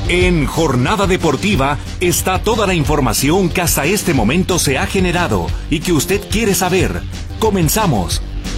En Jornada Deportiva está toda la información que hasta este momento se ha generado y que usted quiere saber. Comenzamos.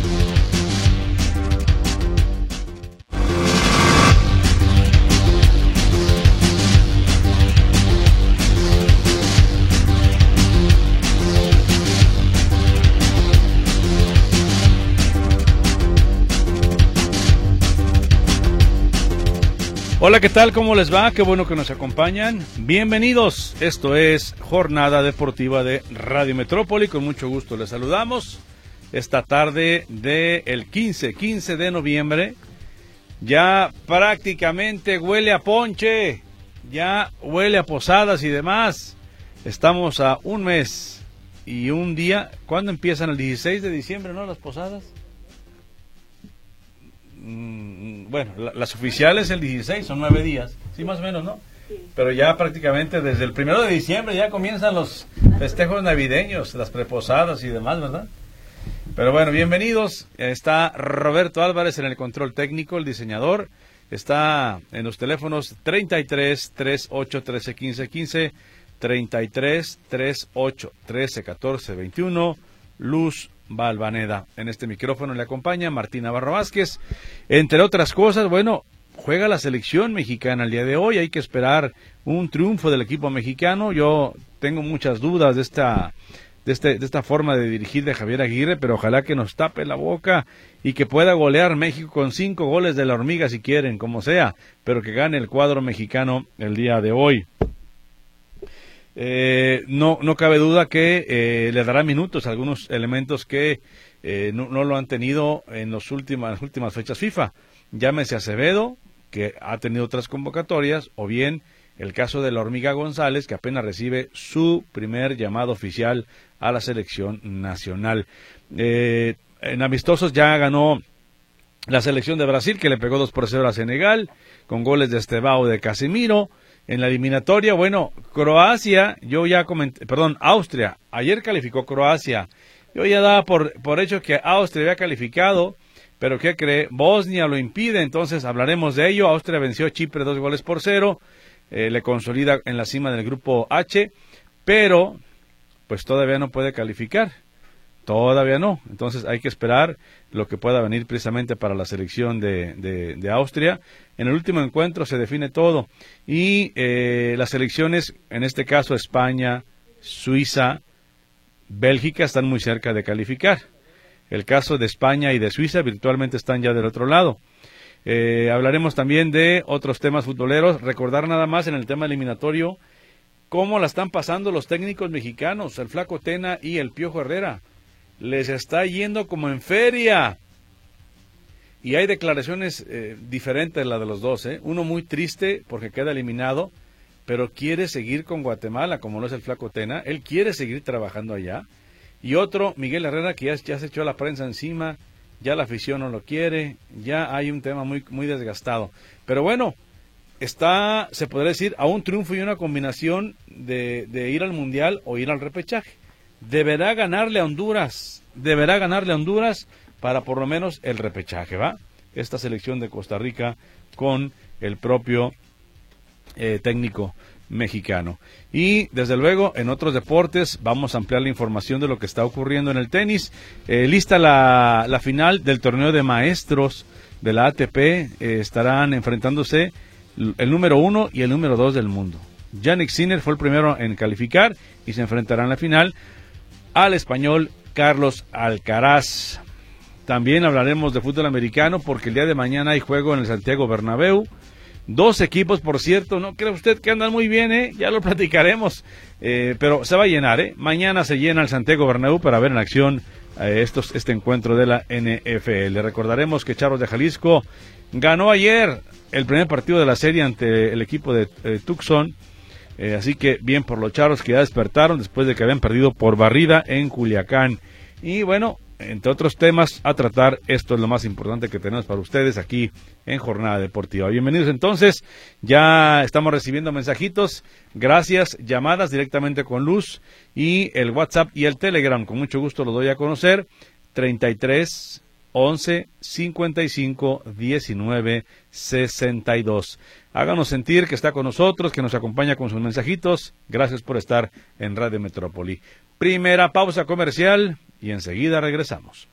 Hola, ¿qué tal? ¿Cómo les va? Qué bueno que nos acompañan. Bienvenidos. Esto es Jornada Deportiva de Radio Metrópoli. Con mucho gusto les saludamos. Esta tarde del 15 de noviembre. Ya prácticamente huele a ponche. Ya huele a posadas y demás. Estamos a un mes y un día. ¿Cuándo empiezan? El 16 de diciembre, ¿no? Las posadas. Bueno, las oficiales el 16, son 9 días, sí, más o menos, ¿no? Sí. Pero ya prácticamente desde el 1 de diciembre ya comienzan los festejos navideños, las preposadas y demás, ¿verdad? Pero bueno, bienvenidos. Está Roberto Álvarez en el control técnico, el diseñador. Está en los teléfonos 33 38 13 15 15, 33 38 13 14 21, Luz Valvaneda. En este micrófono le acompaña Martín Navarro Vázquez. Entre otras cosas, bueno, juega la selección mexicana el día de hoy. Hay que esperar un triunfo del equipo mexicano. Yo tengo muchas dudas de esta forma de dirigir de Javier Aguirre, pero ojalá que nos tape la boca y que pueda golear México con 5 goles de la hormiga si quieren, como sea, pero que gane el cuadro mexicano el día de hoy. No cabe duda que le dará minutos a algunos elementos que no lo han tenido en las últimas fechas FIFA. Llámese Acevedo, que ha tenido otras convocatorias, o bien el caso de la Hormiga González, que apenas recibe su primer llamado oficial a la selección nacional. En amistosos ya ganó la selección de Brasil, que le pegó 2-0 a Senegal, con goles de Estevao, de Casemiro. En la eliminatoria, bueno, Croacia, Austria, ayer calificó Croacia. Yo ya daba por hecho que Austria había calificado, pero ¿qué cree? Bosnia lo impide, entonces hablaremos de ello. Austria venció a Chipre 2-0, le consolida en la cima del grupo H, pero pues todavía no puede calificar. Todavía no, entonces hay que esperar lo que pueda venir precisamente para la selección de Austria. En el último encuentro se define todo y las selecciones, en este caso España, Suiza, Bélgica, están muy cerca de calificar. El caso de España y de Suiza virtualmente están ya del otro lado. Hablaremos también de otros temas futboleros. Recordar nada más en el tema eliminatorio cómo la están pasando los técnicos mexicanos, el Flaco Tena y el Piojo Herrera. Les está yendo como en feria. Y hay declaraciones diferentes la de los dos, ¿eh? Uno muy triste porque queda eliminado, pero quiere seguir con Guatemala, como lo es el Flaco Tena. Él quiere seguir trabajando allá. Y otro, Miguel Herrera, que ya se echó la prensa encima, ya la afición no lo quiere, ya hay un tema muy desgastado. Pero bueno, se podría decir, a un triunfo y una combinación de ir al Mundial o ir al repechaje. Deberá ganarle a Honduras para por lo menos el repechaje, ¿va? Esta selección de Costa Rica con el propio técnico mexicano. Y desde luego en otros deportes vamos a ampliar la información de lo que está ocurriendo en el tenis. Lista la final del torneo de maestros de la ATP. Estarán enfrentándose el número 1 y el número 2 del mundo. Jannik Sinner fue el primero en calificar y se enfrentarán en la final al español Carlos Alcaraz. También hablaremos de fútbol americano porque el día de mañana hay juego en el Santiago Bernabéu. 2 equipos, por cierto, no cree usted que andan muy bien, ya lo platicaremos, pero se va a llenar, Mañana se llena el Santiago Bernabéu para ver en acción este encuentro de la NFL. Recordaremos que Charros de Jalisco ganó ayer el primer partido de la serie ante el equipo de Tucson. Así que bien por los Charros, que ya despertaron después de que habían perdido por barrida en Culiacán. Y bueno, entre otros temas a tratar, esto es lo más importante que tenemos para ustedes aquí en Jornada Deportiva. Bienvenidos entonces, ya estamos recibiendo mensajitos, gracias, llamadas directamente con Luz y el WhatsApp y el Telegram, con mucho gusto lo doy a conocer, 33 11 55 19 62. Háganos sentir que está con nosotros, que nos acompaña con sus mensajitos. Gracias por estar en Radio Metrópoli. Primera pausa comercial y enseguida regresamos.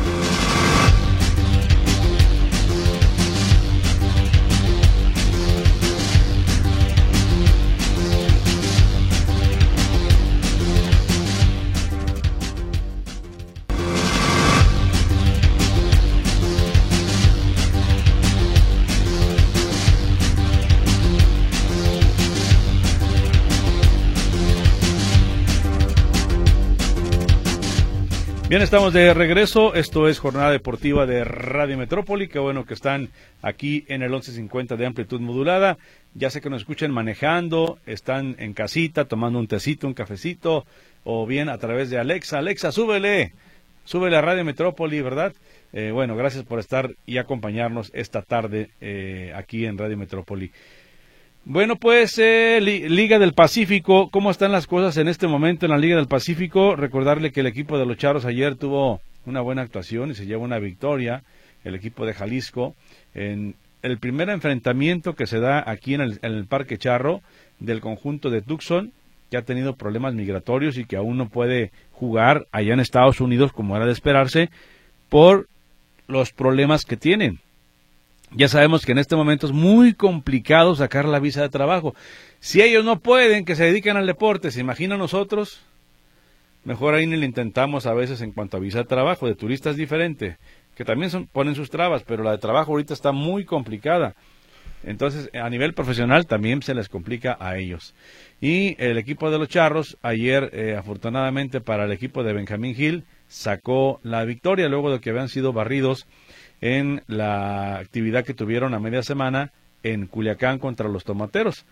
Bien, estamos de regreso. Esto es Jornada Deportiva de Radio Metrópoli. Qué bueno que están aquí en el 1150 de amplitud modulada. Ya sé que nos escuchan manejando, están en casita, tomando un tecito, un cafecito, o bien a través de Alexa. Alexa, súbele a Radio Metrópoli, ¿verdad? Bueno, gracias por estar y acompañarnos esta tarde aquí en Radio Metrópoli. Bueno, pues Liga del Pacífico, ¿cómo están las cosas en este momento en la Liga del Pacífico? Recordarle que el equipo de los Charros ayer tuvo una buena actuación y se lleva una victoria, el equipo de Jalisco, en el primer enfrentamiento que se da aquí en el Parque Charro del conjunto de Tucson, que ha tenido problemas migratorios y que aún no puede jugar allá en Estados Unidos como era de esperarse por los problemas que tienen. Ya sabemos que en este momento es muy complicado sacar la visa de trabajo. Si ellos no pueden, que se dedican al deporte, ¿se imagina nosotros? Mejor ahí ni le intentamos a veces en cuanto a visa de trabajo. De turista es diferente, que también ponen sus trabas, pero la de trabajo ahorita está muy complicada. Entonces, a nivel profesional también se les complica a ellos. Y el equipo de los Charros, ayer, afortunadamente para el equipo de Benjamín Gil, sacó la victoria luego de que habían sido barridos en la actividad que tuvieron a media semana en Culiacán contra los Tomateros.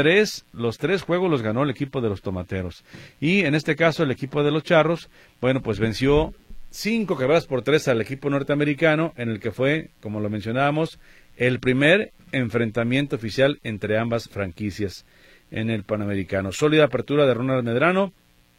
Los tres juegos los ganó el equipo de los Tomateros. Y en este caso el equipo de los Charros, bueno, pues venció 5 carreras por 3 al equipo norteamericano, en el que fue, como lo mencionábamos, el primer enfrentamiento oficial entre ambas franquicias en el Panamericano. Sólida apertura de Ronald Medrano.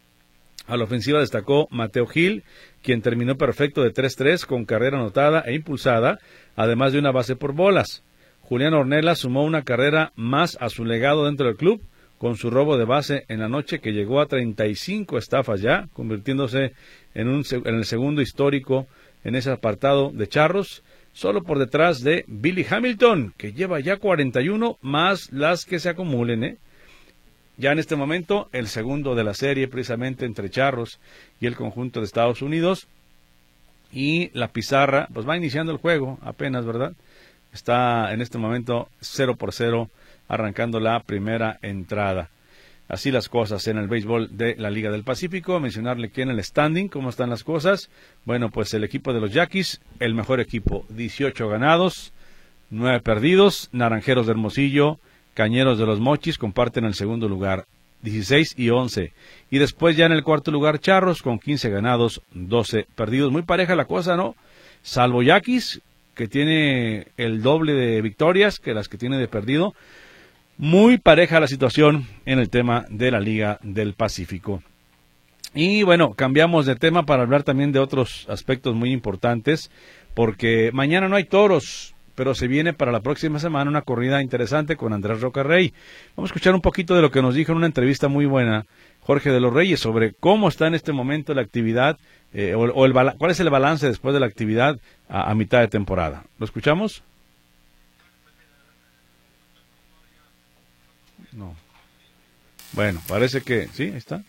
A la ofensiva destacó Mateo Gil, quien terminó perfecto de 3-3 con carrera anotada e impulsada, además de una base por bolas. Julián Ornelas sumó una carrera más a su legado dentro del club, con su robo de base en la noche que llegó a 35 estafas ya, convirtiéndose en el segundo histórico en ese apartado de Charros, solo por detrás de Billy Hamilton, que lleva ya 41 más las que se acumulen, Ya en este momento, el segundo de la serie, precisamente entre Charros y el conjunto de Estados Unidos. Y la pizarra, pues va iniciando el juego, apenas, ¿verdad? Está en este momento 0-0, arrancando la primera entrada. Así las cosas en el béisbol de la Liga del Pacífico. Mencionarle que en el standing, ¿cómo están las cosas? Bueno, pues el equipo de los Yaquis, el mejor equipo, 18 ganados, 9 perdidos. Naranjeros de Hermosillo, Cañeros de los Mochis comparten el segundo lugar, 16 y 11. Y después ya en el cuarto lugar Charros con 15 ganados, 12 perdidos. Muy pareja la cosa, ¿no? Salvo Yaquis, que tiene el doble de victorias que las que tiene de perdido. Muy pareja la situación en el tema de la Liga del Pacífico. Y bueno, cambiamos de tema para hablar también de otros aspectos muy importantes, porque mañana no hay toros, pero se viene para la próxima semana una corrida interesante con Andrés Rocarrey. Vamos a escuchar un poquito de lo que nos dijo en una entrevista muy buena Jorge de los Reyes sobre cómo está en este momento la actividad, cuál es el balance después de la actividad a mitad de temporada. ¿Lo escuchamos? No. Bueno, parece que sí, ahí está.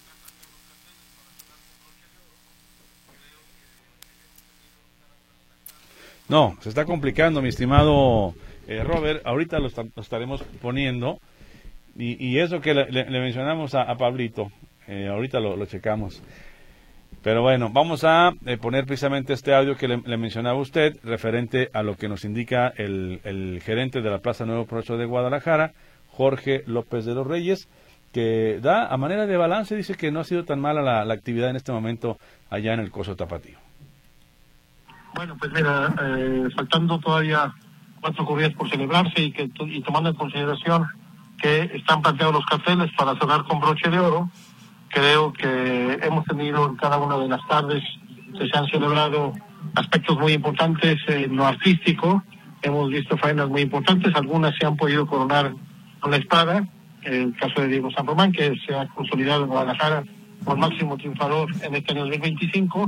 No, se está complicando, mi estimado Robert. Ahorita lo estaremos poniendo. Y eso que le mencionamos a Pablito, ahorita lo checamos. Pero bueno, vamos a poner precisamente este audio que le mencionaba usted, referente a lo que nos indica el gerente de la Plaza Nuevo Progreso de Guadalajara, Jorge López de los Reyes, que da a manera de balance, dice que no ha sido tan mala la actividad en este momento allá en el Coso Tapatío. Bueno, pues mira, faltando todavía 4 corridas por celebrarse y tomando en consideración que están planteados los carteles para cerrar con broche de oro, creo que hemos tenido en cada una de las tardes que se han celebrado aspectos muy importantes en lo artístico. Hemos visto faenas muy importantes, algunas se han podido coronar con la espada. El caso de Diego San Román, que se ha consolidado en Guadalajara por máximo triunfador en este año 2025,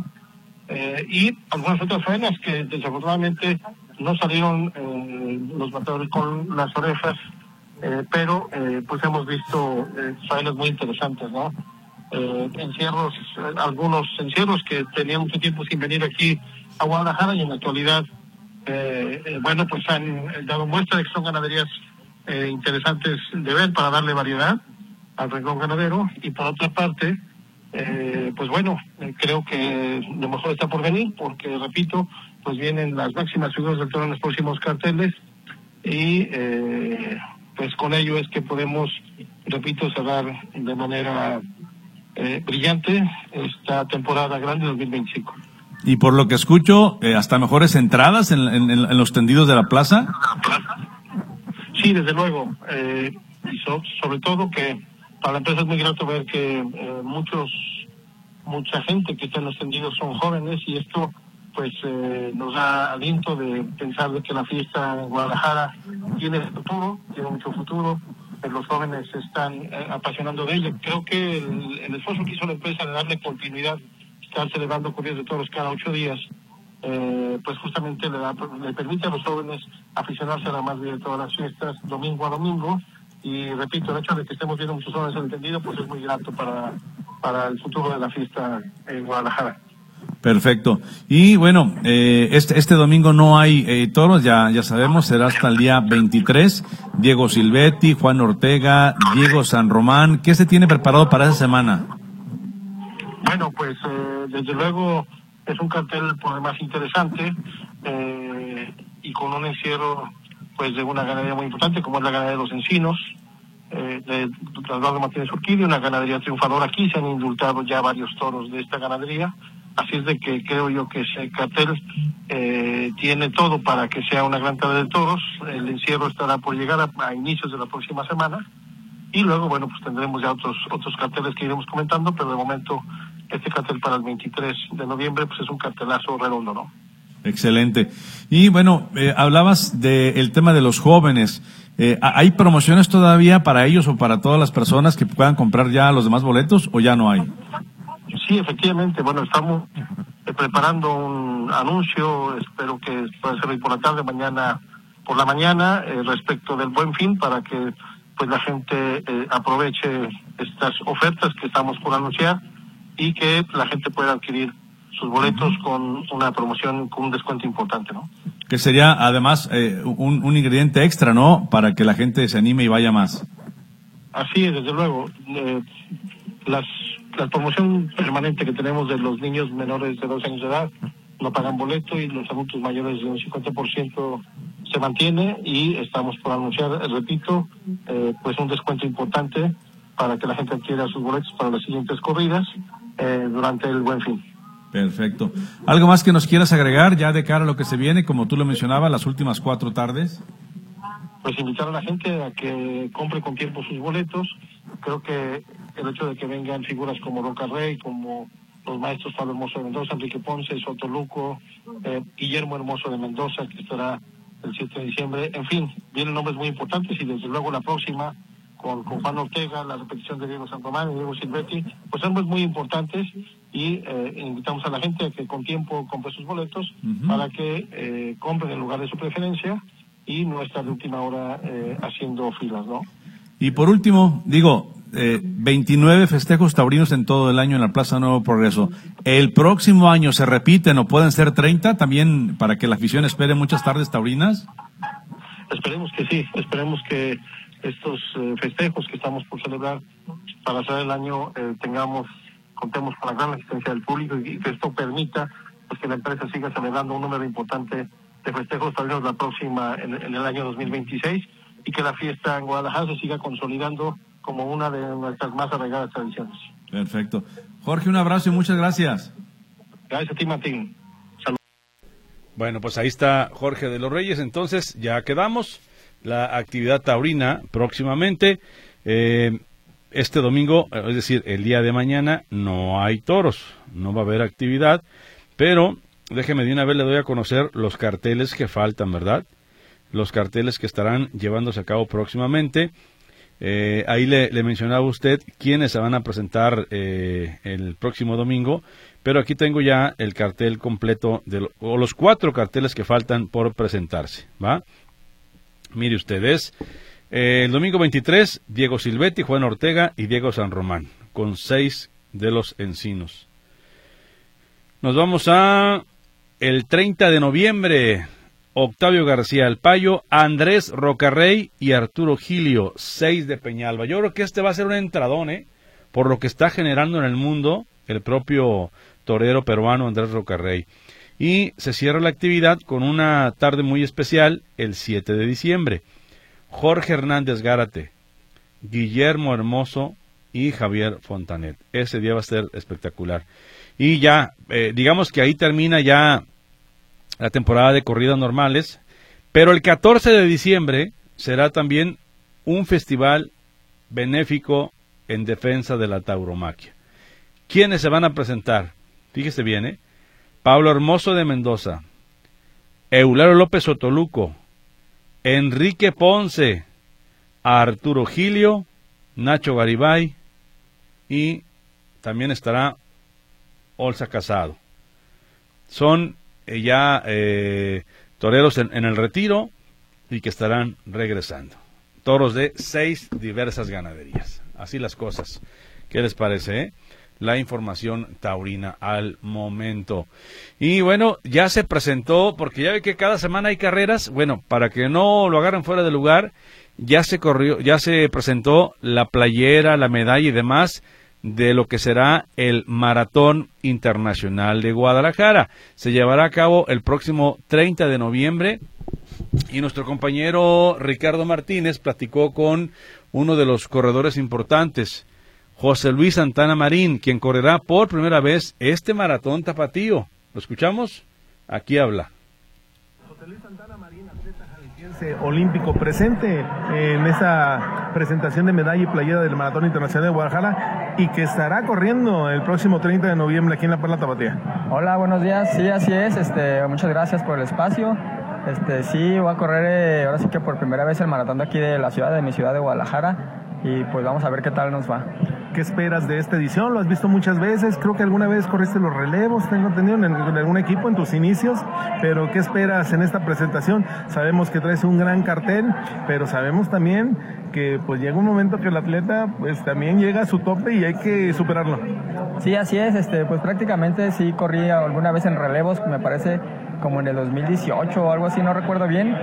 y algunas otras faenas que desafortunadamente no salieron los matadores con las orejas, pero pues hemos visto faenas muy interesantes, ¿no? Encierros, algunos encierros que tenían mucho tiempo sin venir aquí a Guadalajara y en la actualidad bueno, pues han dado muestra de que son ganaderías interesantes de ver para darle variedad al renglón ganadero. Y por otra parte, pues bueno, creo que lo mejor está por venir, porque repito, pues vienen las máximas figuras del toro en los próximos carteles y pues con ello es que podemos, repito, cerrar de manera brillante esta temporada grande 2025. Y por lo que escucho, hasta mejores entradas en los tendidos de la plaza. Sí, desde luego. Y sobre todo que para la empresa es muy grato ver que mucha gente que está en los tendidos son jóvenes, y esto pues nos da aliento de pensar de que la fiesta en Guadalajara tiene futuro, tiene mucho futuro. Los jóvenes se están apasionando de ella. Creo que el esfuerzo que hizo la empresa de darle continuidad, estar celebrando corridas de toros cada 8 días, pues justamente le permite a los jóvenes aficionarse a la más de todas las fiestas, domingo a domingo. Y repito, el hecho de que estemos viendo muchos jóvenes en el tendido, pues es muy grato para el futuro de la fiesta en Guadalajara. Perfecto. Y bueno, este domingo no hay toros, ya sabemos, será hasta el día 23. Diego Silvetti, Juan Ortega, Diego San Román. ¿Qué se tiene preparado para esa semana? Bueno, pues desde luego es un cartel por demás interesante, y con un encierro pues de una ganadería muy importante como es la ganadería de Los Encinos, de Eduardo Martínez Urquidi, una ganadería triunfadora aquí. Se han indultado ya varios toros de esta ganadería, así es de que creo yo que ese cartel tiene todo para que sea una gran tarde de toros. El encierro estará por llegar a inicios de la próxima semana, y luego bueno, pues tendremos ya otros carteles que iremos comentando, pero de momento este cartel para el 23 de noviembre pues es un cartelazo redondo, ¿no? Excelente. Y bueno, hablabas del tema de los jóvenes. ¿Hay promociones todavía para ellos o para todas las personas que puedan comprar ya los demás boletos, o ya no hay? Sí, efectivamente. Bueno, estamos preparando un anuncio, espero que pueda ser hoy por la tarde, mañana por la mañana, respecto del Buen Fin, para que pues la gente aproveche estas ofertas que estamos por anunciar y que la gente pueda adquirir sus boletos con una promoción, con un descuento importante, ¿no? Que sería además un ingrediente extra, ¿no? Para que la gente se anime y vaya más. Así es, desde luego. La promoción permanente que tenemos de los niños menores de 12 años de edad no pagan boleto, y los adultos mayores de un 50% se mantiene, y estamos por anunciar, repito, pues un descuento importante para que la gente adquiera sus boletos para las siguientes corridas durante el Buen Fin. Perfecto. ¿Algo más que nos quieras agregar ya de cara a lo que se viene, como tú lo mencionabas, las últimas 4 tardes? Pues invitar a la gente a que compre con tiempo sus boletos. Creo que el hecho de que vengan figuras como Roca Rey, como los maestros Pablo Hermoso de Mendoza, Enrique Ponce, Soto Luco, Guillermo Hermoso de Mendoza, que estará el 7 de diciembre. En fin, vienen nombres muy importantes, y desde luego la próxima con Juan Ortega, la repetición de Diego San Román y Diego Silvetti, pues son muy importantes, y invitamos a la gente a que con tiempo compre sus boletos para que compren en lugar de su preferencia y no estar de última hora haciendo filas, ¿no? Y por último, 29 festejos taurinos en todo el año en la Plaza Nuevo Progreso. ¿El próximo año se repiten o pueden ser 30 también, para que la afición espere muchas tardes taurinas? Esperemos que sí, esperemos que estos festejos que estamos por celebrar para cerrar el año contemos con la gran asistencia del público, y que esto permita pues que la empresa siga celebrando un número importante de festejos taurinos la próxima en el año 2026, y que la fiesta en Guadalajara se siga consolidando como una de nuestras más arraigadas tradiciones. Perfecto. Jorge, un abrazo y muchas gracias. Gracias a ti, Martín. Saludos. Bueno, pues ahí está Jorge de los Reyes. Entonces ya quedamos. La actividad taurina próximamente. Este domingo, es decir, el día de mañana, no hay toros, no va a haber actividad, pero déjeme de una vez le doy a conocer los carteles que faltan, ¿verdad? Los carteles que estarán llevándose a cabo próximamente. Ahí le mencionaba a usted quiénes se van a presentar el próximo domingo, pero aquí tengo ya el cartel completo, o los 4 carteles que faltan por presentarse, ¿va? Mire ustedes, el domingo 23, Diego Silvetti, Juan Ortega y Diego San Román, con 6 de los Encinos. Nos vamos a el 30 de noviembre, Octavio García El Payo, Andrés Rocarrey y Arturo Gilio, 6 de Peñalba. Yo creo que este va a ser un entradón, por lo que está generando en el mundo el propio torero peruano Andrés Rocarrey. Y se cierra la actividad con una tarde muy especial el 7 de diciembre. Jorge Hernández Gárate, Guillermo Hermoso y Javier Fontanet. Ese día va a ser espectacular. Y ya, digamos que ahí termina ya la temporada de corridas normales, pero el 14 de diciembre será también un festival benéfico en defensa de la tauromaquia. ¿Quiénes se van a presentar? Fíjese bien, Pablo Hermoso de Mendoza, Eulario López Sotoluco, Enrique Ponce, Arturo Gilio, Nacho Garibay y también estará Olsa Casado. Son ya toreros en el retiro y que estarán regresando. Toros de 6 diversas ganaderías. Así las cosas. ¿Qué les parece, la información taurina al momento? Y bueno, ya se presentó, porque ya ve que cada semana hay carreras. Bueno, para que no lo agarren fuera de lugar, ya se presentó la playera, la medalla y demás de lo que será el Maratón Internacional de Guadalajara. Se llevará a cabo el próximo 30 de noviembre y nuestro compañero Ricardo Martínez platicó con uno de los corredores importantes, José Luis Santana Marín, quien correrá por primera vez este maratón tapatío. ¿Lo escuchamos? Aquí habla. José Luis Santana Marín, atleta jalisciense olímpico, presente en esa presentación de medalla y playera del Maratón Internacional de Guadalajara y que estará corriendo el próximo 30 de noviembre aquí en La Perla Tapatía. Hola, buenos días. Sí, así es. Muchas gracias por el espacio. Sí, voy a correr ahora sí que por primera vez el maratón de aquí de la ciudad, de mi ciudad de Guadalajara, y pues vamos a ver qué tal nos va. ¿Qué esperas de esta edición? Lo has visto muchas veces, creo que alguna vez corriste los relevos, tengo entendido, en algún equipo en tus inicios, pero ¿qué esperas en esta presentación? Sabemos que traes un gran cartel, pero sabemos también que pues llega un momento que el atleta pues también llega a su tope y hay que superarlo. Sí, así es, pues prácticamente sí corrí alguna vez en relevos, me parece como en el 2018 o algo así, no recuerdo bien.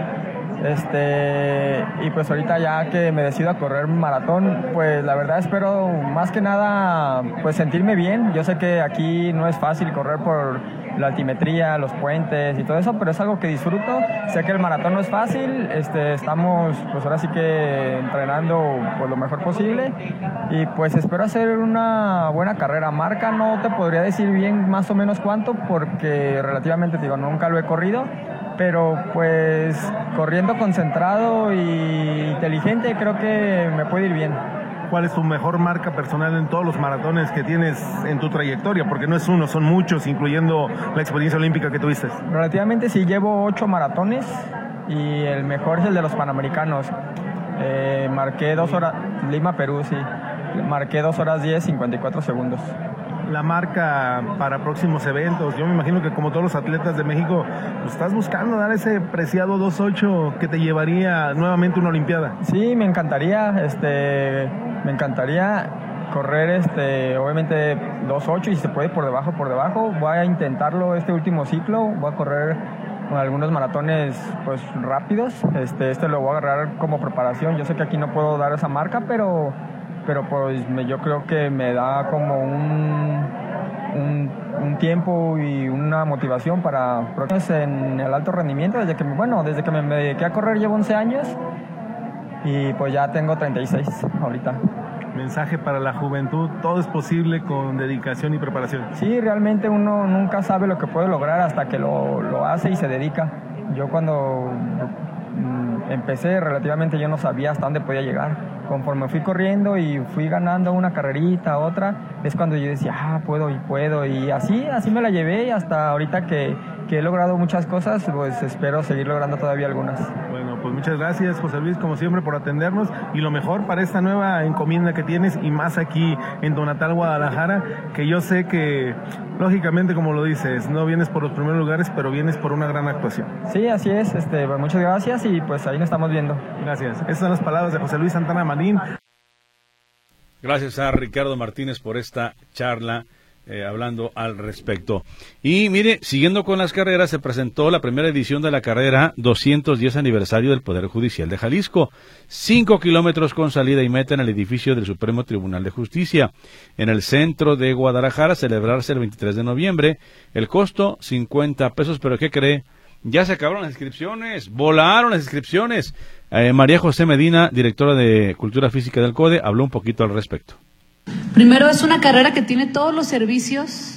Y pues ahorita ya que me decido a correr maratón, pues la verdad espero más que nada pues sentirme bien. Yo sé que aquí no es fácil correr por la altimetría, los puentes y todo eso, pero es algo que disfruto. Sé que el maratón no es fácil, estamos pues ahora sí que entrenando pues lo mejor posible y pues espero hacer una buena carrera. Marca no te podría decir bien más o menos cuánto porque relativamente digo, nunca lo he corrido, pero pues corriendo concentrado y inteligente creo que me puede ir bien. ¿Cuál es tu mejor marca personal en todos los maratones que tienes en tu trayectoria? Porque no es uno, son muchos, incluyendo la experiencia olímpica que tuviste. Relativamente sí, llevo 8 maratones y el mejor es el de los Panamericanos. Marqué 2 horas, Lima, Perú, sí. Marqué 2 horas 10, 54 segundos. La marca para próximos eventos, yo me imagino que como todos los atletas de México, pues estás buscando dar ese preciado 2.8 que te llevaría nuevamente a una olimpiada. Sí, me encantaría, correr obviamente 2.8 y si se puede por debajo. Voy a intentarlo este último ciclo, voy a correr con algunos maratones pues rápidos. Lo voy a agarrar como preparación. Yo sé que aquí no puedo dar esa marca, pero pues yo creo que me da como un tiempo y una motivación para en el alto rendimiento. Desde que me dediqué a correr llevo 11 años y pues ya tengo 36 ahorita. Mensaje para la juventud, todo es posible con dedicación y preparación. Sí, realmente uno nunca sabe lo que puede lograr hasta que lo hace y se dedica. Yo cuando empecé relativamente yo no sabía hasta dónde podía llegar. Conforme fui corriendo y fui ganando una carrerita, otra, es cuando yo decía, puedo y así me la llevé y hasta ahorita que he logrado muchas cosas, pues espero seguir logrando todavía algunas. Bueno, pues muchas gracias, José Luis, como siempre, por atendernos, y lo mejor para esta nueva encomienda que tienes, y más aquí en tu natal Guadalajara, que yo sé que, lógicamente, como lo dices, no vienes por los primeros lugares, pero vienes por una gran actuación. Sí, así es, pues muchas gracias, y pues ahí nos estamos viendo. Gracias. Estas son las palabras de José Luis Santana Marín. Gracias a Ricardo Martínez por esta charla, hablando al respecto. Y mire, siguiendo con las carreras, se presentó la primera edición de la carrera 210 aniversario del Poder Judicial de Jalisco. 5 kilómetros con salida y meta en el edificio del Supremo Tribunal de Justicia, en el centro de Guadalajara, a celebrarse el 23 de noviembre. El costo, 50 pesos, pero ¿qué cree? Ya se acabaron las inscripciones, volaron las inscripciones. María José Medina, directora de Cultura Física del CODE, habló un poquito al respecto. Primero, es una carrera que tiene todos los servicios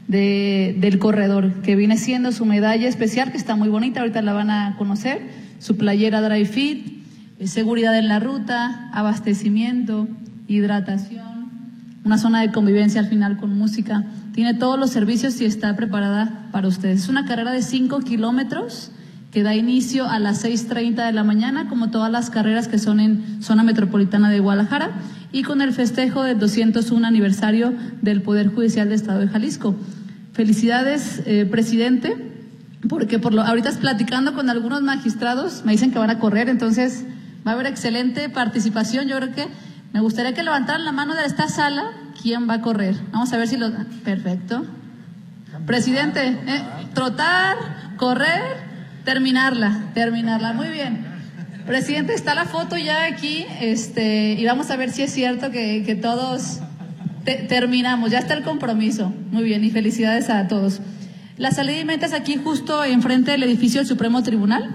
del corredor, que viene siendo su medalla especial, que está muy bonita, ahorita la van a conocer, su playera dry fit, seguridad en la ruta, abastecimiento, hidratación, una zona de convivencia al final con música. Tiene todos los servicios y está preparada para ustedes. Es una carrera de 5 kilómetros que da inicio a las 6:30 de la mañana, como todas las carreras que son en zona metropolitana de Guadalajara, y con el festejo del 201 aniversario del Poder Judicial del Estado de Jalisco. Felicidades, presidente, porque ahorita platicando con algunos magistrados, me dicen que van a correr, entonces va a haber excelente participación. Yo creo que me gustaría que levantaran la mano de esta sala, ¿quién va a correr? Vamos a ver si Perfecto. Presidente, trotar, correr, terminarla, muy bien. Presidente, está la foto ya aquí, y vamos a ver si es cierto que todos terminamos, ya está el compromiso. Muy bien, y felicidades a todos. La salida y meta es aquí justo enfrente del edificio del Supremo Tribunal.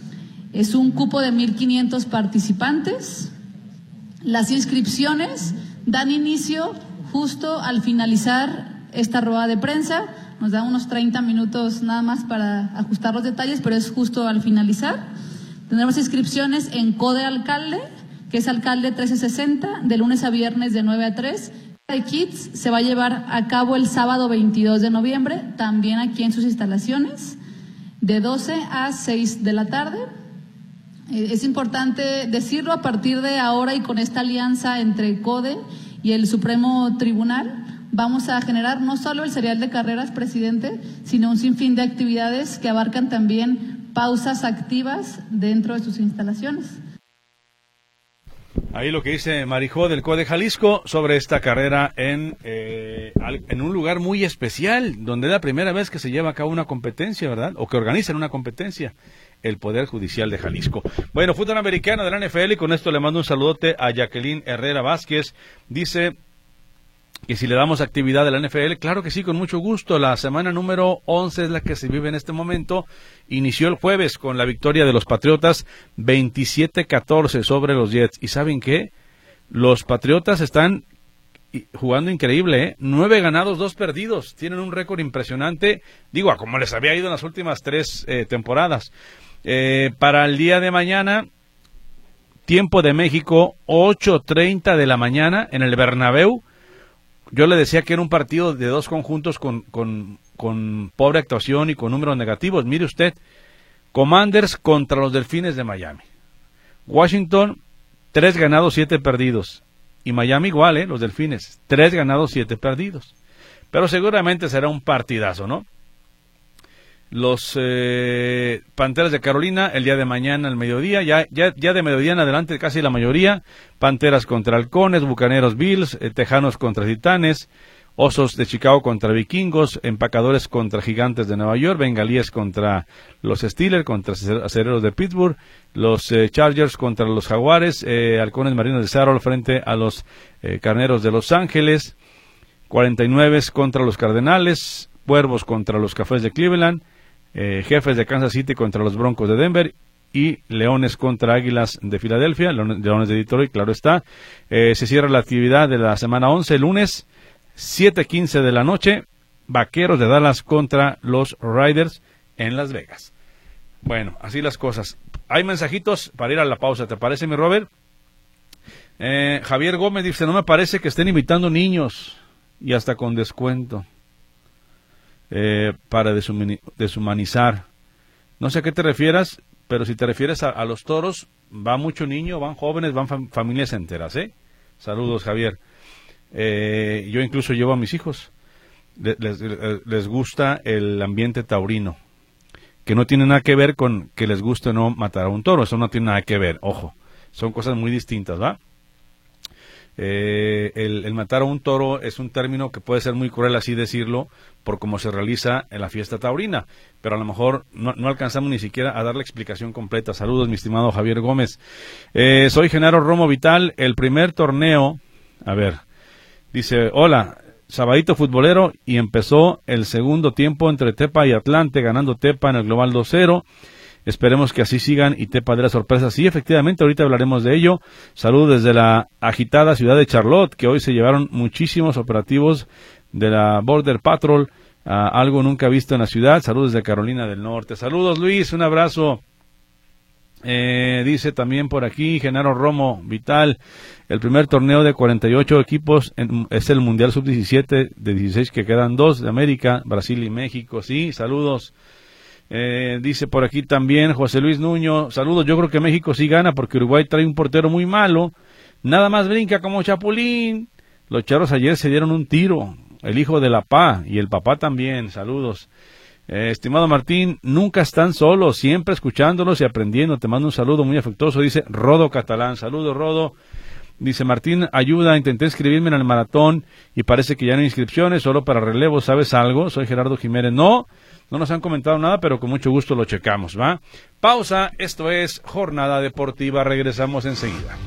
Es un cupo de 1,500 participantes. Las inscripciones dan inicio justo al finalizar esta rueda de prensa. Nos da unos 30 minutos nada más para ajustar los detalles, pero es justo al finalizar. Tendremos inscripciones en CODE Alcalde, que es Alcalde 1360, de lunes a viernes de 9 a 3. De Kids se va a llevar a cabo el sábado 22 de noviembre, también aquí en sus instalaciones, de 12 a 6 de la tarde. Es importante decirlo, a partir de ahora y con esta alianza entre CODE y el Supremo Tribunal, vamos a generar no solo el serial de carreras, presidente, sino un sinfín de actividades que abarcan también pausas activas dentro de sus instalaciones. Ahí lo que dice Marijó del CODE Jalisco sobre esta carrera en un lugar muy especial, donde es la primera vez que se lleva a cabo una competencia, ¿verdad? O que organizan una competencia, el Poder Judicial de Jalisco. Bueno, fútbol americano de la NFL, y con esto le mando un saludote a Jacqueline Herrera Vázquez. Dice que si le damos actividad a la NFL, claro que sí, con mucho gusto. La semana número 11 es la que se vive en este momento. Inició el jueves con la victoria de los Patriotas 27-14 sobre los Jets. ¿Y saben qué? Los Patriotas están jugando increíble, ¿eh? 9 ganados, 2 perdidos. Tienen un récord impresionante. Digo, a como les había ido en las últimas 3 temporadas. Para el día de mañana, tiempo de México, 8:30 de la mañana en el Bernabéu. Yo le decía que era un partido de dos conjuntos con pobre actuación y con números negativos. Mire usted, Commanders contra los Delfines de Miami. Washington, 3 ganados, 7 perdidos. Y Miami igual, los Delfines, 3 ganados, 7 perdidos. Pero seguramente será un partidazo, ¿no? Los Panteras de Carolina, el día de mañana al mediodía, ya de mediodía en adelante casi la mayoría. Panteras contra Halcones, Bucaneros Bills, Tejanos contra Titanes, Osos de Chicago contra Vikingos, Empacadores contra Gigantes de Nueva York, Bengalíes contra los Steelers, contra Acereros de Pittsburgh, los Chargers contra los Jaguares, Halcones Marinos de Seattle frente a los Carneros de Los Ángeles, 49 contra los Cardenales, Cuervos contra los Cafés de Cleveland, Jefes de Kansas City contra los Broncos de Denver y Leones contra Águilas de Filadelfia, Leones de Detroit, claro está. Se cierra la actividad de la semana 11, lunes, 7:15 de la noche, Vaqueros de Dallas contra los Raiders en Las Vegas. Bueno, así las cosas. Hay mensajitos para ir a la pausa, ¿te parece, mi Robert? Javier Gómez dice, no me parece que estén invitando niños y hasta con descuento. para deshumanizar. No sé a qué te refieras, pero si te refieres a los toros, va mucho niño, van jóvenes, van familias enteras, ¿eh? Saludos, Javier. Yo incluso llevo a mis hijos. Les gusta el ambiente taurino, que no tiene nada que ver con que les guste o no matar a un toro. Eso no tiene nada que ver, ojo. Son cosas muy distintas, ¿va? El matar a un toro es un término que puede ser muy cruel, así decirlo, por cómo se realiza en la fiesta taurina, pero a lo mejor no alcanzamos ni siquiera a dar la explicación completa. Saludos, mi estimado Javier Gómez. Soy Genaro Romo Vital. El primer torneo, a ver, dice, hola, sabadito futbolero, y empezó el segundo tiempo entre Tepa y Atlante, ganando Tepa en el global 2-0. Esperemos que así sigan y Tepa dé la sorpresa. Sí, efectivamente, ahorita hablaremos de ello. Saludos desde la agitada ciudad de Charlotte, que hoy se llevaron muchísimos operativos de la Border Patrol, algo nunca visto en la ciudad. Saludos desde Carolina del Norte. Saludos, Luis, un abrazo. Dice también por aquí Genaro Romo Vital, el primer torneo de 48 equipos es el Mundial Sub-17 de 16, que quedan 2 de América, Brasil y México. Sí, saludos. Dice por aquí también José Luis Nuño, saludos. Yo creo que México sí gana porque Uruguay trae un portero muy malo, nada más brinca como chapulín. Los charros ayer se dieron un tiro, el hijo de la PA y el papá también. Saludos. Estimado Martín, nunca están solos, siempre escuchándolos y aprendiendo. Te mando un saludo muy afectuoso, dice Rodo Catalán. Saludos, Rodo. Dice Martín, ayuda, intenté inscribirme en el maratón y parece que ya no hay inscripciones, solo para relevo. ¿Sabes algo? Soy Gerardo Jiménez. No nos han comentado nada, pero con mucho gusto lo checamos, ¿va? Pausa, esto es Jornada Deportiva, regresamos enseguida.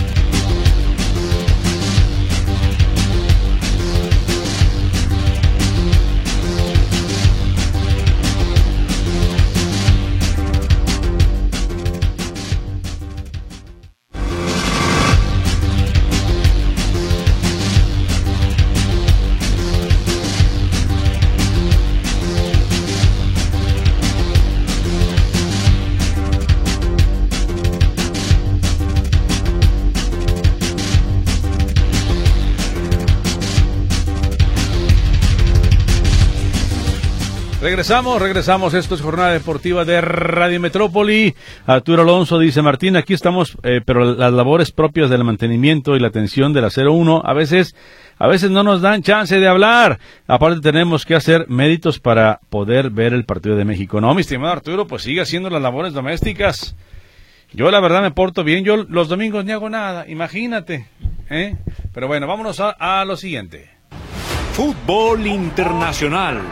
Regresamos, esto es Jornada Deportiva de Radio Metrópoli. Arturo Alonso dice, Martín, aquí estamos, pero las labores propias del mantenimiento y la atención de la 01, a veces no nos dan chance de hablar. Aparte tenemos que hacer méritos para poder ver el partido de México. No, mi estimado Arturo, pues sigue haciendo las labores domésticas. Yo la verdad me porto bien, yo los domingos ni hago nada, imagínate, ¿eh? Pero bueno, vámonos a lo siguiente. Fútbol internacional.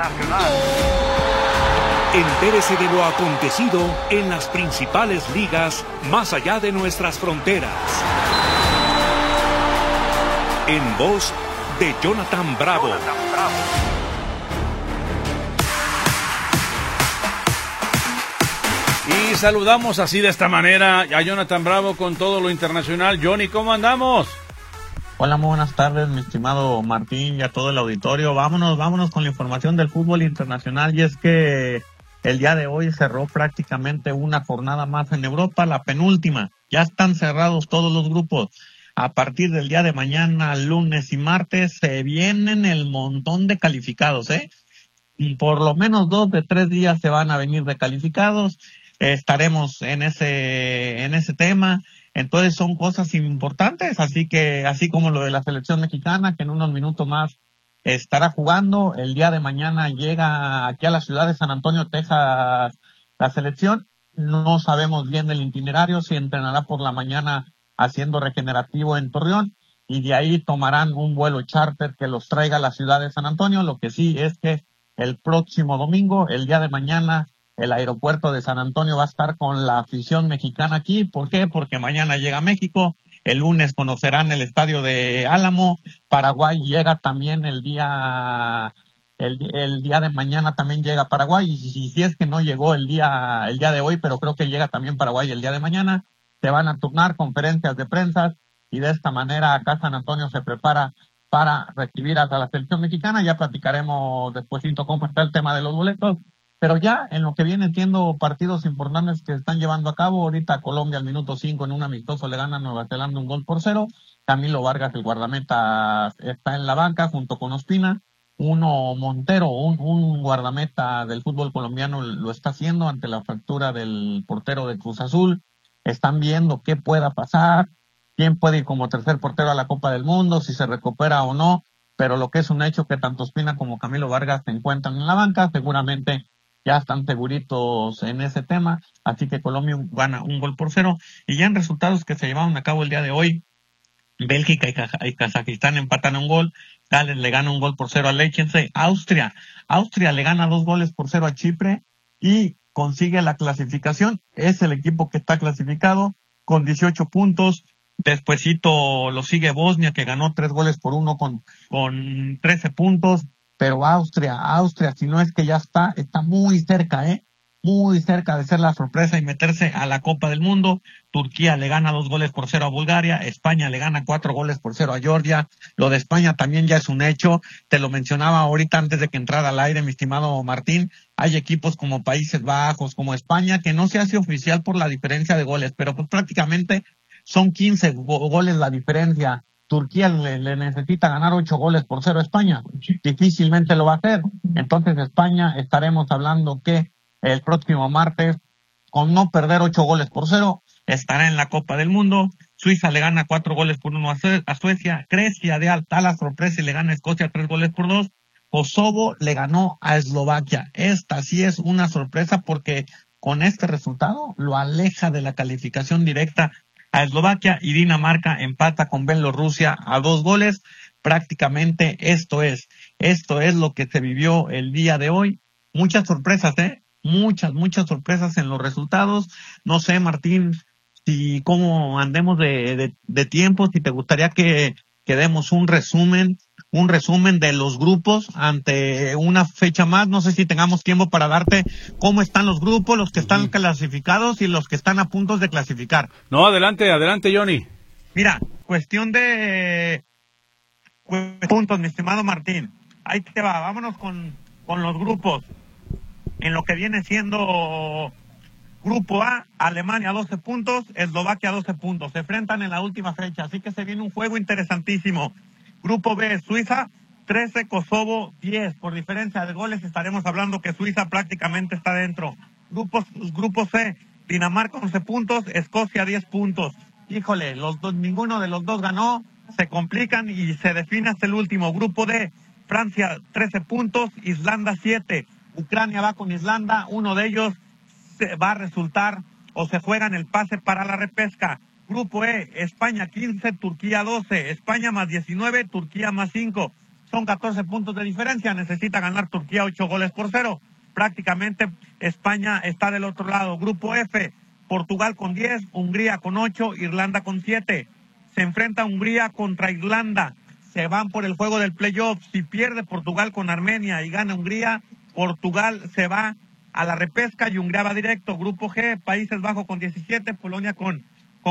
Entérese de lo acontecido en las principales ligas más allá de nuestras fronteras. En voz de Jonathan Bravo. Y saludamos así de esta manera a Jonathan Bravo con todo lo internacional. Johnny, ¿cómo andamos? Hola, muy buenas tardes, mi estimado Martín y a todo el auditorio. Vámonos con la información del fútbol internacional, y es que el día de hoy cerró prácticamente una jornada más en Europa, la penúltima. Ya están cerrados todos los grupos. A partir del día de mañana, lunes y martes, se vienen el montón de calificados, Y por lo menos 2 de 3 días se van a venir de calificados. Estaremos en ese tema. Entonces son cosas importantes, así como lo de la selección mexicana, que en unos minutos más estará jugando. El día de mañana llega aquí a la ciudad de San Antonio, Texas, la selección. No sabemos bien del itinerario, si entrenará por la mañana haciendo regenerativo en Torreón, y de ahí tomarán un vuelo charter que los traiga a la ciudad de San Antonio. Lo que sí es que el próximo domingo, el día de mañana, el aeropuerto de San Antonio va a estar con la afición mexicana aquí. ¿Por qué? Porque mañana llega México, el lunes conocerán el estadio de Álamo, Paraguay llega también el día de mañana, también llega Paraguay, y si es que no llegó el día de hoy, pero creo que llega también Paraguay el día de mañana. Se van a turnar conferencias de prensa, y de esta manera acá San Antonio se prepara para recibir a la selección mexicana. Ya platicaremos despuesito cómo está el tema de los boletos. Pero ya en lo que viene siendo partidos importantes que están llevando a cabo, ahorita Colombia al minuto 5 en un amistoso le gana a Nueva Zelanda 1-0. Camilo Vargas, el guardameta, está en la banca junto con Ospina. Uno Montero, un guardameta del fútbol colombiano, lo está haciendo ante la fractura del portero de Cruz Azul. Están viendo qué pueda pasar, quién puede ir como tercer portero a la Copa del Mundo, si se recupera o no, pero lo que es un hecho que tanto Ospina como Camilo Vargas se encuentran en la banca, seguramente ya están seguritos en ese tema, así que Colombia gana 1-0. Y ya en resultados que se llevaron a cabo el día de hoy, Bélgica y Kazajistán empatan a 1 Gales le gana 1-0 a Liechtenstein, Austria le gana 2-0 a Chipre y consigue la clasificación, es el equipo que está clasificado con 18 puntos, despuesito lo sigue Bosnia que ganó 3-1 con 13 puntos, pero Austria, si no es que ya está muy cerca, muy cerca de ser la sorpresa y meterse a la Copa del Mundo. Turquía le gana 2-0 a Bulgaria, España le gana 4-0 a Georgia. Lo de España también ya es un hecho, te lo mencionaba ahorita antes de que entrara al aire, mi estimado Martín. Hay equipos como Países Bajos, como España, que no se hace oficial por la diferencia de goles, pero pues prácticamente son 15 goles la diferencia. Turquía le necesita ganar 8-0 a España, difícilmente lo va a hacer. Entonces España, estaremos hablando que el próximo martes, con no perder 8-0, estará en la Copa del Mundo. Suiza le gana 4-1 a Suecia. Grecia da la sorpresa y le gana a Escocia 3-2. Kosovo le ganó a Eslovaquia. Esta sí es una sorpresa porque con este resultado lo aleja de la calificación directa a Eslovaquia, y Dinamarca empata con Bielorrusia a 2 goles. Prácticamente esto es lo que se vivió el día de hoy. Muchas sorpresas, muchas sorpresas en los resultados. No sé, Martín, si cómo andemos de tiempo, si te gustaría que demos un resumen de los grupos ante una fecha más. No sé si tengamos tiempo para darte cómo están los grupos, los que están clasificados y los que están a punto de clasificar. No, adelante, Johnny. Mira, cuestión de puntos, mi estimado Martín. Ahí te va, vámonos con los grupos. En lo que viene siendo Grupo A, Alemania 12 puntos, Eslovaquia 12 puntos. Se enfrentan en la última fecha, así que se viene un juego interesantísimo. Grupo B, Suiza 13, Kosovo 10. Por diferencia de goles estaremos hablando que Suiza prácticamente está dentro. Grupo C, Dinamarca 11 puntos, Escocia 10 puntos. Híjole, ninguno de los dos ganó, se complican y se define hasta el último. Grupo D, Francia 13 puntos, Islanda 7. Ucrania va con Islanda, uno de ellos va a resultar o se juega en el pase para la repesca. Grupo E, España 15, Turquía 12, España más 19, Turquía más 5. Son 14 puntos de diferencia, necesita ganar Turquía 8-0. Prácticamente España está del otro lado. Grupo F, Portugal con 10, Hungría con 8, Irlanda con 7. Se enfrenta Hungría contra Irlanda, se van por el juego del playoff. Si pierde Portugal con Armenia y gana Hungría, Portugal se va a la repesca y Hungría va directo. Grupo G, Países Bajos con 17, Polonia con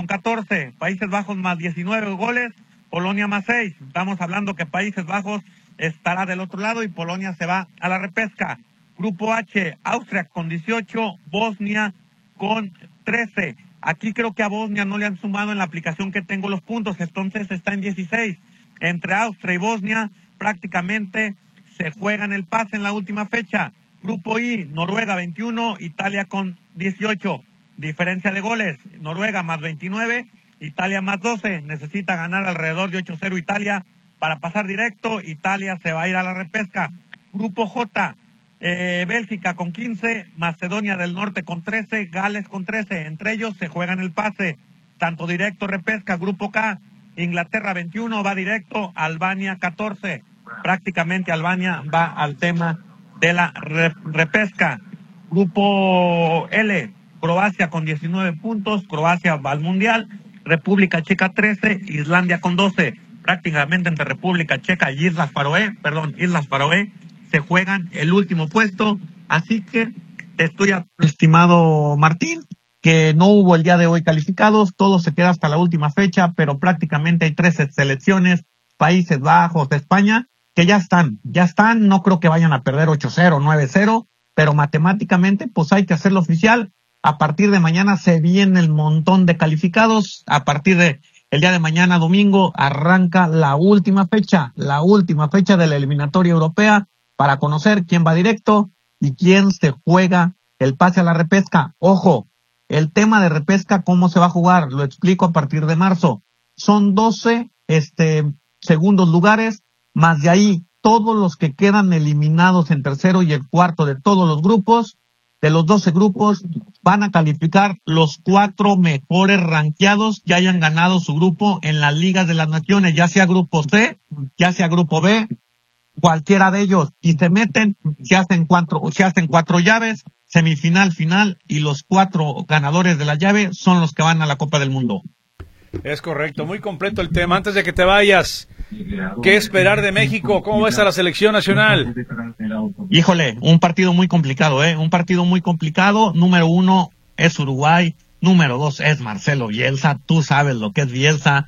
14. Países Bajos más 19 goles, Polonia más 6. Estamos hablando que Países Bajos estará del otro lado y Polonia se va a la repesca. Grupo H, Austria con 18, Bosnia con 13. Aquí creo que a Bosnia no le han sumado en la aplicación que tengo los puntos, entonces está en 16. Entre Austria y Bosnia prácticamente se juegan el pase en la última fecha. Grupo I, Noruega 21, Italia con 18. Diferencia de goles, Noruega más 29, Italia más 12. Necesita ganar alrededor de 8-0 Italia para pasar directo. Italia se va a ir a la repesca. Grupo J, Bélgica con 15, Macedonia del Norte con 13, Gales con 13. Entre ellos se juegan el pase, tanto directo repesca. Grupo K, Inglaterra 21, va directo, Albania 14. Prácticamente Albania va al tema de la repesca. Grupo L, Croacia con 19 puntos, Croacia va al Mundial, República Checa 13, Islandia con 12. Prácticamente entre República Checa y Islas Faroe se juegan el último puesto. Así que estoy estimado Martín, que no hubo el día de hoy calificados, todo se queda hasta la última fecha, pero prácticamente hay 13 selecciones, Países Bajos, España, que ya están, no creo que vayan a perder 8-0, 9-0, pero matemáticamente pues hay que hacerlo oficial. A partir de mañana se viene el montón de calificados, a partir de El día de mañana, domingo, arranca la última fecha de la eliminatoria europea para conocer quién va directo y quién se juega el pase a la repesca. Ojo, el tema de repesca, ¿cómo se va a jugar? Lo explico a partir de marzo. Son 12 segundos lugares, más de ahí todos los que quedan eliminados en tercero y el cuarto de todos los grupos. De los 12 grupos van a calificar los 4 mejores rankeados que hayan ganado su grupo en las ligas de las naciones, ya sea grupo C, ya sea grupo B, cualquiera de ellos, y se meten, se hacen cuatro llaves, semifinal, final, y los 4 ganadores de la llave son los que van a la Copa del Mundo. Es correcto, muy completo el tema. Antes de que te vayas, ¿qué esperar de México? ¿Cómo ves a la selección nacional? Híjole, un partido muy complicado, un partido muy complicado. Número 1 es Uruguay, número 2 es Marcelo Bielsa. Tú sabes lo que es Bielsa,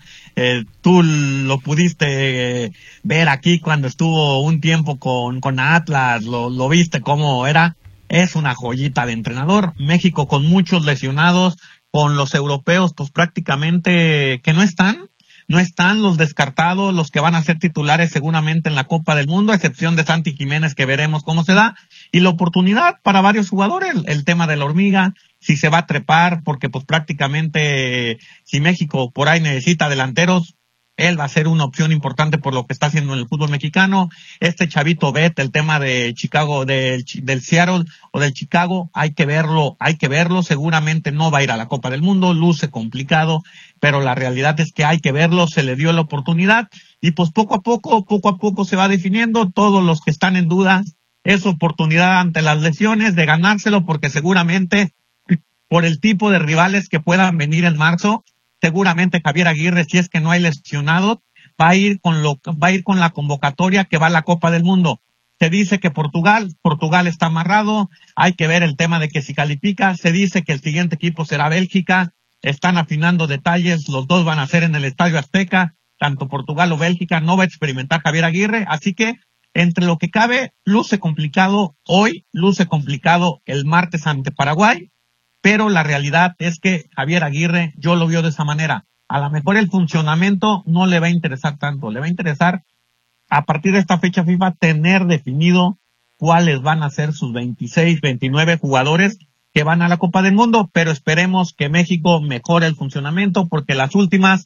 tú lo pudiste ver aquí cuando estuvo un tiempo con Atlas, lo viste cómo era. Es una joyita de entrenador. México con muchos lesionados, con los europeos pues prácticamente que no están los descartados, los que van a ser titulares seguramente en la Copa del Mundo, a excepción de Santi Jiménez, que veremos cómo se da, y la oportunidad para varios jugadores, el tema de la hormiga, si se va a trepar, porque pues prácticamente si México por ahí necesita delanteros, él va a ser una opción importante por lo que está haciendo en el fútbol mexicano. Este chavito Bet, el tema de Chicago, del Seattle o del Chicago, hay que verlo, seguramente no va a ir a la Copa del Mundo, luce complicado, pero la realidad es que hay que verlo, se le dio la oportunidad, y pues poco a poco se va definiendo. Todos los que están en duda, es oportunidad ante las lesiones de ganárselo, porque seguramente, por el tipo de rivales que puedan venir en marzo, seguramente Javier Aguirre, si es que no hay lesionados, va a ir con la convocatoria que va a la Copa del Mundo. Se dice que Portugal está amarrado, hay que ver el tema de que si califica. Se dice que el siguiente equipo será Bélgica, están afinando detalles, los dos van a ser en el Estadio Azteca, tanto Portugal o Bélgica, no va a experimentar Javier Aguirre, así que entre lo que cabe, luce complicado hoy, luce complicado el martes ante Paraguay, pero la realidad es que Javier Aguirre, yo lo veo de esa manera. A lo mejor el funcionamiento no le va a interesar tanto, le va a interesar a partir de esta fecha FIFA tener definido cuáles van a ser sus 26, 29 jugadores que van a la Copa del Mundo, pero esperemos que México mejore el funcionamiento, porque las últimas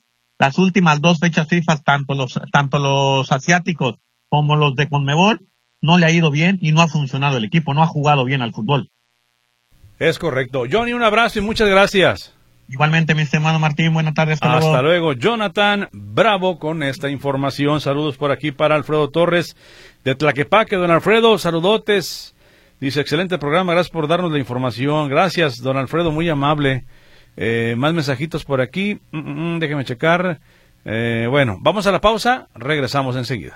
2 fechas FIFA, tanto los asiáticos como los de CONMEBOL, no le ha ido bien y no ha funcionado el equipo, no ha jugado bien al fútbol. Es correcto. Johnny, un abrazo y muchas gracias. Igualmente, mi estimado Martín, buenas tardes. Hasta luego. Jonathan Bravo con esta información. Saludos por aquí para Alfredo Torres de Tlaquepaque. Don Alfredo, saludotes. Dice, excelente programa, gracias por darnos la información. Gracias, don Alfredo, muy amable. Más mensajitos por aquí. Déjeme checar. Bueno, vamos a la pausa. Regresamos enseguida.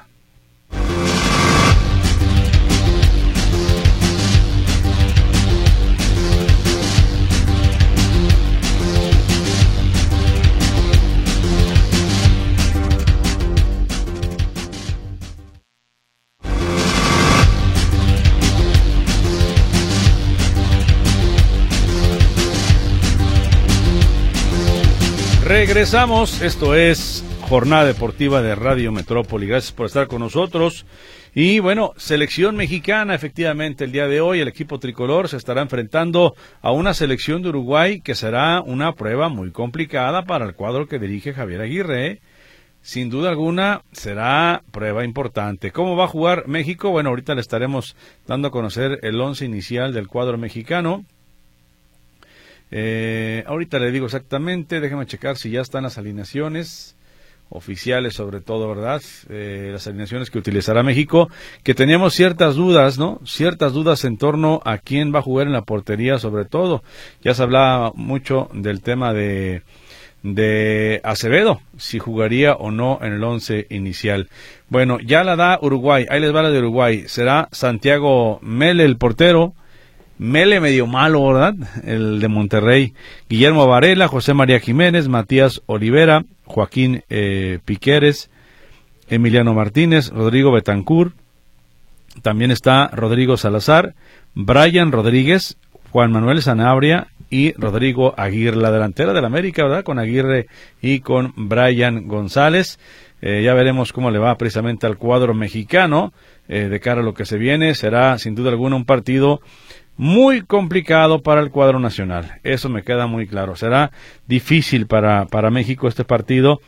Regresamos, esto es Jornada Deportiva de Radio Metrópoli, gracias por estar con nosotros. Y bueno, selección mexicana, efectivamente el día de hoy el equipo tricolor se estará enfrentando a una selección de Uruguay que será una prueba muy complicada para el cuadro que dirige Javier Aguirre. Sin duda alguna será prueba importante. ¿Cómo va a jugar México? Bueno, ahorita le estaremos dando a conocer el 11 inicial del cuadro mexicano. Ahorita le digo exactamente, déjame checar si ya están las alineaciones oficiales, sobre todo, ¿verdad? Las alineaciones que utilizará México, que teníamos ciertas dudas, ¿no? Ciertas dudas en torno a quién va a jugar en la portería, sobre todo. Ya se hablaba mucho del tema de Acevedo, si jugaría o no en el 11 inicial. Bueno, ya la da Uruguay, ahí les va la de Uruguay. Será Santiago Mele el portero. Mele medio malo, ¿verdad? El de Monterrey. Guillermo Varela, José María Jiménez, Matías Olivera, Joaquín Piqueres, Emiliano Martínez, Rodrigo Betancur. También está Rodrigo Salazar, Brian Rodríguez, Juan Manuel Sanabria y Rodrigo Aguirre, la delantera del América, ¿verdad? Con Aguirre y con Brian González. Ya veremos cómo le va precisamente al cuadro mexicano de cara a lo que se viene. Será sin duda alguna un partido muy complicado para el cuadro nacional. Eso me queda muy claro. Será difícil para México este partido.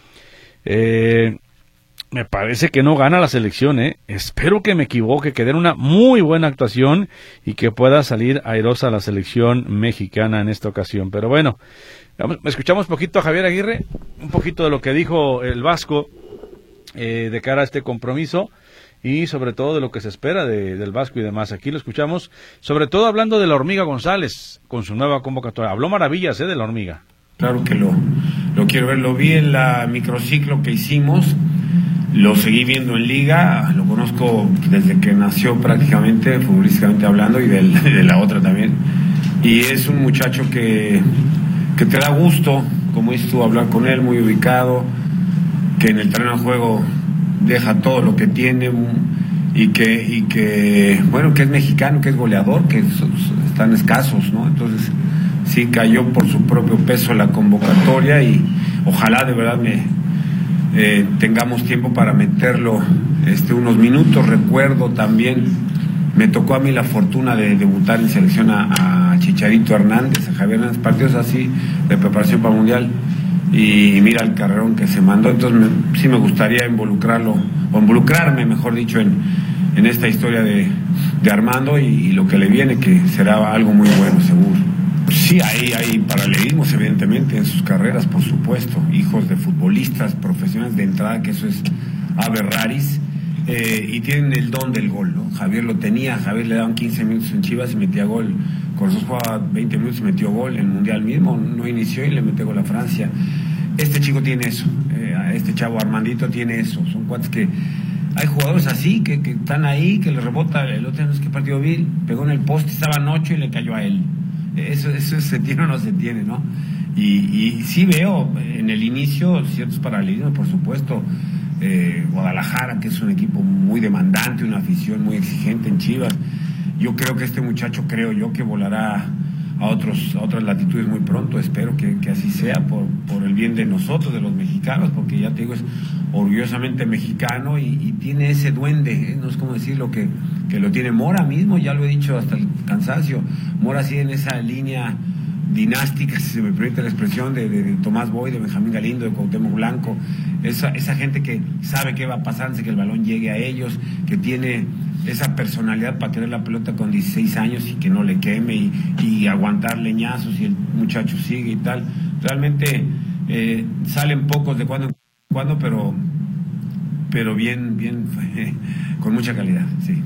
Me parece que no gana la selección, Espero que me equivoque, que den una muy buena actuación y que pueda salir airosa la selección mexicana en esta ocasión. Pero bueno, escuchamos un poquito a Javier Aguirre, un poquito de lo que dijo el Vasco de cara a este compromiso y sobre todo de lo que se espera del Vasco y demás. Aquí lo escuchamos, sobre todo hablando de la Hormiga González con su nueva convocatoria. Habló maravillas de la Hormiga. Claro que lo quiero ver, lo vi en la microciclo que hicimos, lo seguí viendo en liga, lo conozco desde que nació prácticamente, futbolísticamente hablando, y de la otra también. Y es un muchacho que te da gusto, como dices tú, hablar con él, muy ubicado, que en el terreno de juego deja todo lo que tiene y que bueno, que es mexicano, que es goleador, que están escasos, ¿no? Entonces sí cayó por su propio peso la convocatoria y ojalá de verdad tengamos tiempo para meterlo unos minutos. Recuerdo también, me tocó a mí la fortuna de debutar en selección a Chicharito Hernández, a Javier Hernández, partidos así de preparación para el Mundial, y mira el carrerón que se mandó. Entonces sí me gustaría involucrarme, mejor dicho, en esta historia de Armando y lo que le viene, que será algo muy bueno, seguro. Sí, hay paralelismos, evidentemente, en sus carreras, por supuesto. Hijos de futbolistas profesionales de entrada, que eso es ave raris, y tienen el don del gol, ¿no? Javier lo tenía, Javier le daban 15 minutos en Chivas y metía gol. Corzos jugaba 20 minutos y metió gol. En el Mundial mismo no inició y le metió gol a Francia. Este chico tiene eso, este chavo Armandito tiene eso. Son cuates que... Hay jugadores así, que están ahí, que le rebota. El otro no es que partido vil, pegó en el poste, estaban 8 y le cayó a él. Eso se tiene o no se tiene, ¿no? Y sí veo en el inicio ciertos paralelismos, por supuesto. Guadalajara, que es un equipo muy demandante, una afición muy exigente en Chivas. Yo creo que este muchacho, que volará a otras latitudes muy pronto. Espero que así sea por el bien de nosotros, de los mexicanos, porque ya te digo, es orgullosamente mexicano y tiene ese duende, no es como decirlo que lo tiene Mora mismo, ya lo he dicho hasta el cansancio. Mora sigue en esa línea dinástica, si se me permite la expresión, de Tomás Boy, de Benjamín Galindo, de Cuauhtémoc Blanco, esa gente que sabe qué va a pasar antes de que el balón llegue a ellos, que tiene esa personalidad para tener la pelota con 16 años y que no le queme y aguantar leñazos y el muchacho sigue y tal. Realmente salen pocos de cuando en cuando, pero bien con mucha calidad, sí.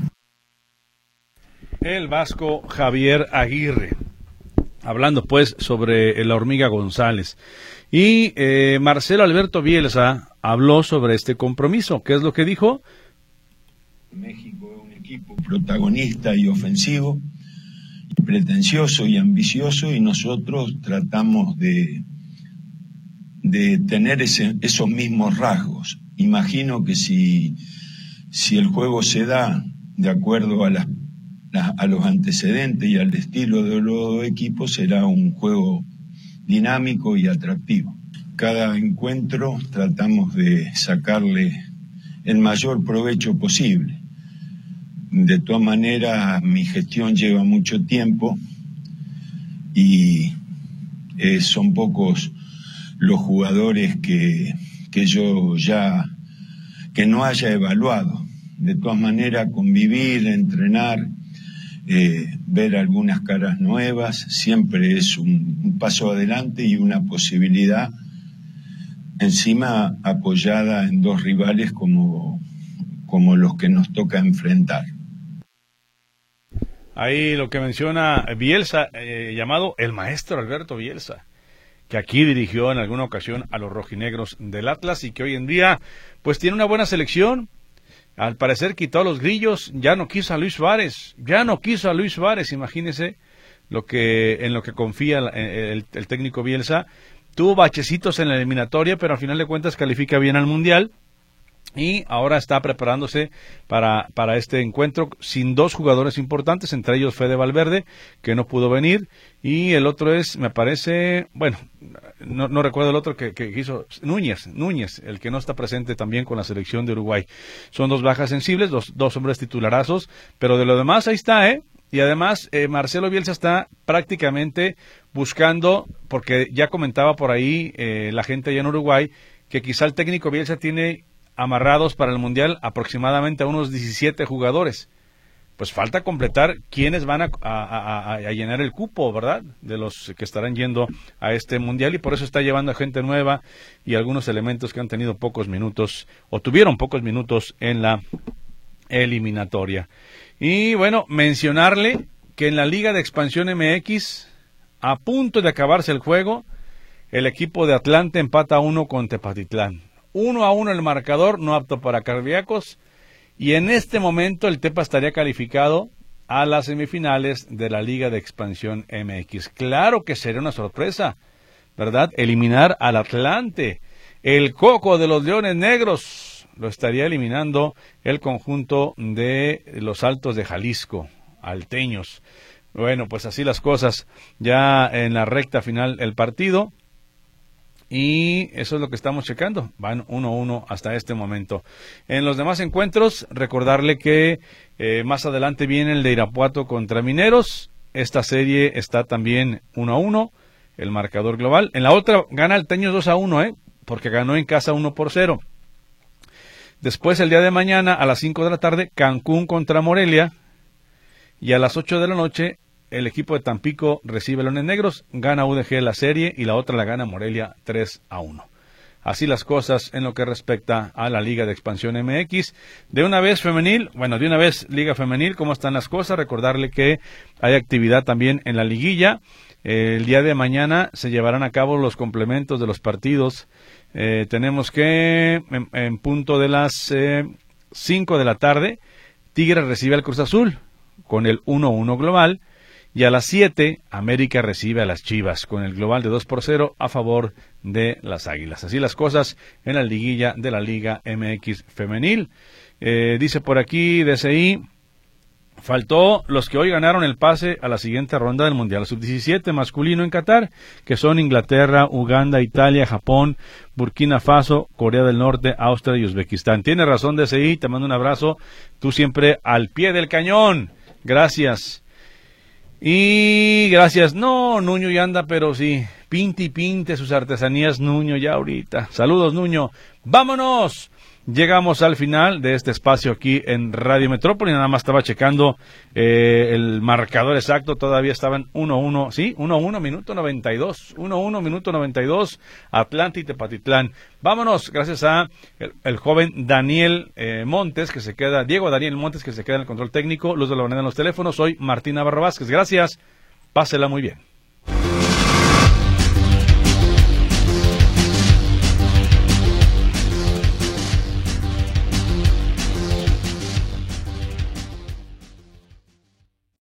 El vasco Javier Aguirre, hablando pues sobre la Hormiga González. Y Marcelo Alberto Bielsa habló sobre este compromiso. ¿Qué es lo que dijo? México es un equipo protagonista y ofensivo, pretencioso y ambicioso, y nosotros tratamos de tener esos mismos rasgos. Imagino que si el juego se da de acuerdo a los antecedentes y al estilo de los equipos, será un juego dinámico y atractivo. Cada encuentro tratamos de sacarle el mayor provecho posible. De todas maneras, mi gestión lleva mucho tiempo y son pocos los jugadores que yo ya que no haya evaluado. De todas maneras, convivir, entrenar, ver algunas caras nuevas siempre es un paso adelante y una posibilidad, encima apoyada en dos rivales como los que nos toca enfrentar. Ahí lo que menciona Bielsa, llamado el maestro Alberto Bielsa, que aquí dirigió en alguna ocasión a los rojinegros del Atlas y que hoy en día pues tiene una buena selección. Al parecer quitó a los grillos, ya no quiso a Luis Suárez, imagínese en lo que confía el técnico Bielsa. Tuvo bachecitos en la eliminatoria, pero al final de cuentas califica bien al Mundial y ahora está preparándose para este encuentro sin 2 jugadores importantes, entre ellos Fede Valverde, que no pudo venir, y el otro es, me parece, bueno, no recuerdo el otro que hizo, Núñez, el que no está presente también con la selección de Uruguay. Son 2 bajas sensibles, dos hombres titularazos, pero de lo demás ahí está, y además Marcelo Bielsa está prácticamente buscando, porque ya comentaba por ahí la gente allá en Uruguay, que quizá el técnico Bielsa tiene amarrados para el Mundial aproximadamente a unos 17 jugadores. Pues falta completar quiénes van a llenar el cupo, ¿verdad? De los que estarán yendo a este Mundial, y por eso está llevando a gente nueva y algunos elementos que han tenido pocos minutos o tuvieron pocos minutos en la eliminatoria. Y bueno, mencionarle que en la Liga de Expansión MX, a punto de acabarse el juego, el equipo de Atlante empata 1 con Tepatitlán. 1-1 el marcador, no apto para cardíacos, y en este momento el Tepa estaría calificado a las semifinales de la Liga de Expansión MX. Claro que sería una sorpresa, ¿verdad? Eliminar al Atlante, el coco de los Leones Negros, lo estaría eliminando el conjunto de los Altos de Jalisco, alteños. Bueno, pues así las cosas ya en la recta final del partido. Y eso es lo que estamos checando. Van 1-1 hasta este momento. En los demás encuentros, recordarle que más adelante viene el de Irapuato contra Mineros. Esta serie está también 1-1, el marcador global. En la otra gana el Teños 2-1, porque ganó en casa 1-0. Después, el día de mañana, a las 5 de la tarde, Cancún contra Morelia. Y a las 8 de la noche, el equipo de Tampico recibe Leones Negros, gana UDG la serie y la otra la gana Morelia 3-1. Así las cosas en lo que respecta a la Liga de Expansión MX. De una vez Liga Femenil, ¿cómo están las cosas? Recordarle que hay actividad también en la liguilla. El día de mañana se llevarán a cabo los complementos de los partidos. Tenemos que, en punto de las 5 de la tarde, Tigres recibe al Cruz Azul con el 1-1 global. Y a las 7, América recibe a las Chivas con el global de 2-0 a favor de las Águilas. Así las cosas en la liguilla de la Liga MX Femenil. Dice por aquí DCI, faltó los que hoy ganaron el pase a la siguiente ronda del Mundial Sub-17 masculino en Qatar, que son Inglaterra, Uganda, Italia, Japón, Burkina Faso, Corea del Norte, Austria y Uzbekistán. Tiene razón DCI, te mando un abrazo. Tú siempre al pie del cañón. Gracias. Y gracias. No, Nuño ya anda, pero sí, pinte sus artesanías, Nuño, ya ahorita. Saludos, Nuño. ¡Vámonos! Llegamos al final de este espacio aquí en Radio Metrópoli. Nada más estaba checando el marcador exacto. Todavía estaban 1-1, ¿sí? 1-1, minuto 92. 1-1, minuto 92. Atlante y Tepatitlán. Vámonos, gracias a el joven Daniel Montes, que se queda, Diego Daniel Montes, que se queda en el control técnico. Luz de la Avenida en los teléfonos. Soy Martín Navarro Vázquez. Gracias. Pásela muy bien.